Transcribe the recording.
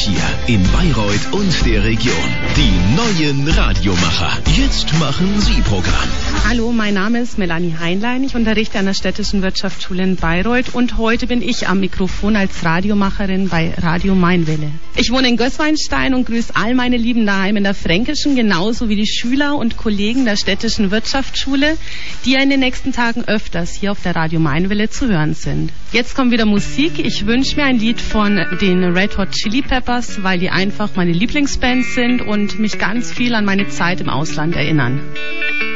hier in Bayreuth und der Region. Die neuen Radiomacher. Jetzt machen Sie Programm. Hallo, mein Name ist Melanie Heinlein. Ich unterrichte an der Städtischen Wirtschaftsschule in Bayreuth und heute bin ich am Mikrofon als Radiomacherin bei Radio Mainwelle. Ich wohne in Gößweinstein und grüße all meine Lieben daheim in der Fränkischen, genauso wie die Schüler und Kollegen der Städtischen Wirtschaftsschule, die ja in den nächsten Tagen öfters hier auf der Radio Mainwelle zu hören sind. Jetzt kommt wieder Musik. Ich wünsche mir ein Lied von den Red Hot Chili Peppers, weil die einfach meine Lieblingsbands sind und mich ganz viel an meine Zeit im Ausland erinnern.